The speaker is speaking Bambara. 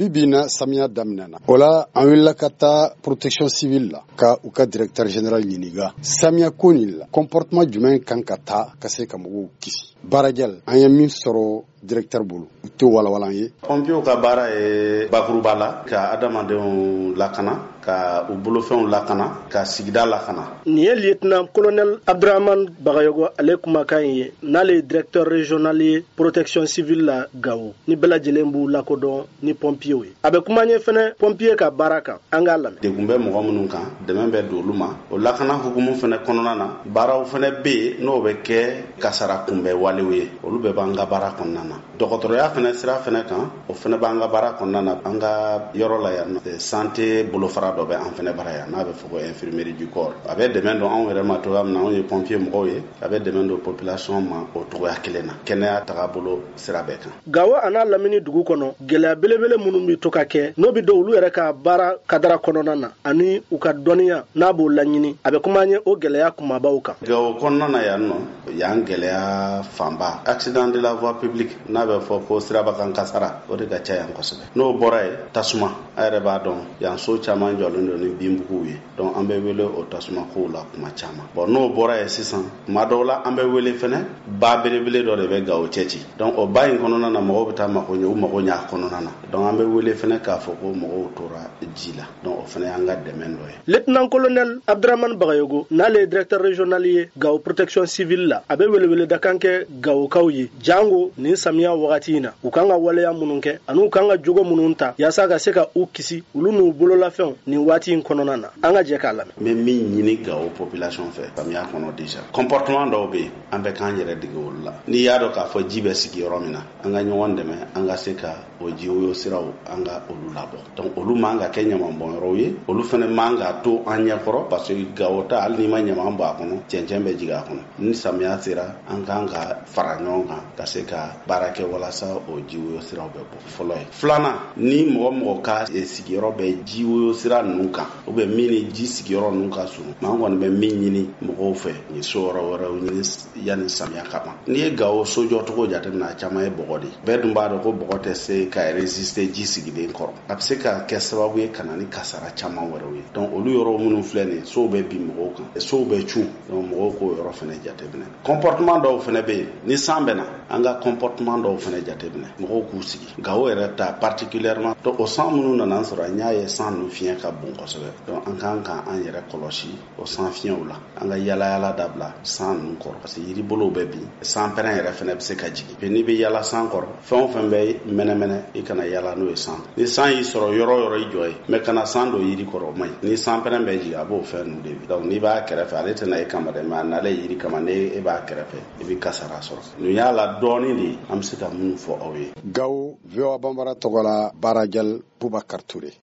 bibina samiya daminɛna o la an wulila ka taa protection civile la ka u ka directeur général ɲininga samiya ko nin la comportement jumɛn kan ka taa ka se ka mɔgɔw kisi baarajɛl an ye min sɔrɔ directeur bolo u tɛ walawalan ye. Pompiers ka baara ye bakuruba la ka adamadenw lakana ka u bolofɛnw lakana ka sigida lakana. Nin ye lieutenant colonel Abdraman Bagayogo ale kumakan ye n'ale ye directeur régional ye protection civile la Gawo ni bɛɛ lajɛlen b'u lakodɔn ni pompiers ye. A bɛ kuma ɲɛ fɛnɛ pompier ka baara kan an k'a lamɛn. Degun bɛ mɔgɔ minnu kan dɛmɛ bɛ don olu ma o lakana hukumu fɛnɛ kɔnɔna na baaraw fɛnɛ bɛ yen n'o bɛ kɛ kasara kunbɛ walew ye olu bɛɛ b'an ka baara kɔnɔna na. Dɔgɔtɔrɔya fɛnɛ sira fɛnɛ kan o fɛnɛ b'an ka baara kɔnɔna na an ka yɔrɔ la yan santé bolofara dɔ bɛ an fɛnɛ baara yan n'a bɛ fɔ ko infirmerie du corps a bɛ dɛmɛ don anw yɛrɛ ma togoya min na anw ye pompier mɔgɔw ye a bɛ dɛmɛ don population ma o togoya kelen na kɛnɛya tagabolo sira bɛɛ kan. Gawo a n'a lamini dugu kɔnɔ gɛlɛya belebele minnu bɛ to ka kɛ n'o bɛ don olu yɛrɛ ka baara kadara kɔnɔna na ani u ka dɔnniya n'a b'o laɲini a bɛ kuma ɲɛ o gɛlɛya kumabaw kan. Gawo kɔnɔna na yan nɔ yan gɛlɛya fanba accident de la voie publique n'a bɛ fɔ ko siraba kan kasara o de ka ca yan kosɛbɛ n'o bɔra ye tasuma a yɛrɛ b'a dɔn yan so caman jɔlen don ni binbuguw ye donc an bɛ wele o tasuma kow la kuma caman bon n'o bɔra ye sisan kuma dɔw la an bɛ wele fɛnɛ ba belebele dɔ de bɛ Gawo cɛci donc o ba in kɔnɔna na mɔgɔw bɛ taa mako ɲɛ u mako ɲɛ a kɔnɔna na donc an bɛ wele fɛnɛ k'a fɔ ko mɔgɔw tora ji la donc o fɛnɛ y'an ka dɛmɛ dɔ ye. Lieutenant colonel Abdraman Bagayogo n'ale ye directeur régional ye Gawo protection civile la a bɛ welewele da kan kɛ Gawokaw ye jango nin samiya wagati in na u kan ka waleya minnu kɛ ani u kan ka jogo minnu ta yaasa ka se ka u kisi olu n'u bololafɛnw nin waati in kɔnɔna na an ka jɛ k'a lamɛn. N bɛ min ɲini Gawo population fɛ samiya kɔnɔ déjà comportement dɔw bɛ yen an bɛ k'an yɛrɛ dege olu la n'i y'a dɔn k'a fɔ ji bɛ sigi yɔrɔ min na an ka ɲɔgɔn dɛmɛ an ka se ka o jiwoyo siraw an ka olu labɔ donc olu man ka kɛ ɲamanbɔnyɔrɔw ye olu fɛnɛ man ka to an ɲɛkɔrɔ parce que Gawo ta hali n'i ma ɲaman bɔ a kɔnɔ cɛncɛn bɛ jigin a kɔnɔ ni samiya sera an kan ka fara ɲɔgɔn kan ka se ka baara kɛ walasa o jiwoyo siraw bɛ bɔ fɔlɔ ye. Filanan ni mɔgɔ ka sigiyɔrɔ bɛ jiwoyo sira ninnu kan ou bien min ni ji sigiyɔrɔ ninnu ka surun an kɔni bɛ min ɲini mɔgɔw fɛ ni so yɔrɔ wɛrɛw ɲini yanni samiya ka ban. N'i ye Gawo sojɔcogo jateminɛ a caman ye bɔgɔ de bɛɛ dun b'a dɔn ko bɔgɔ tɛ se ka résister ji sigilen kɔrɔ a bɛ se ka kɛ sababu ye ka na ni kasara caman wɛrɛw ye donc olu yɔrɔ minnu filɛ nin sow bɛ bin mɔgɔw kan sow bɛ cun donc mɔgɔw k'o yɔrɔ fɛnɛ jateminɛ. Comportement dɔw fɛnɛ bɛ yen ni san bɛna an ka comportement dɔw fɛnɛ jateminɛ mɔgɔw k'u sigi Gawo yɛrɛ ta particulièrement donc o san minnu nana an sɔrɔ an y'a ye san ninnu fiɲɛ ka bon kosɛbɛ donc an kan ka an yɛrɛ kɔlɔsi o san fiɲɛw la an ka yaala dabila san ninnu kɔrɔ parce que yiribolow bɛ bin san pɛrɛn yɛrɛ fɛnɛ bɛ se ka jigin puis n'i bɛ yaala san kɔrɔ fɛn o fɛn bɛ mɛnɛmɛnɛ i kana yaala n'o ye san ni san y'i sɔrɔ yɔrɔ yɔrɔ i jɔ ye mais kana san don yiri kɔrɔ o man ɲi ni san pɛrɛn bɛ jigin a b'o fɛn ninnu de bi donc n'i b'a kɛrɛfɛ ale tɛna e kama dɛ mais a nalen yiri kama ne e b'a kɛrɛfɛ i bɛ kasara sɔrɔ nin y'a la dɔɔnin de an bɛ se ka mun fɔ aw ye. Gawo VOA Bambara tɔgɔ la Baarajɛl Bubakar Ture.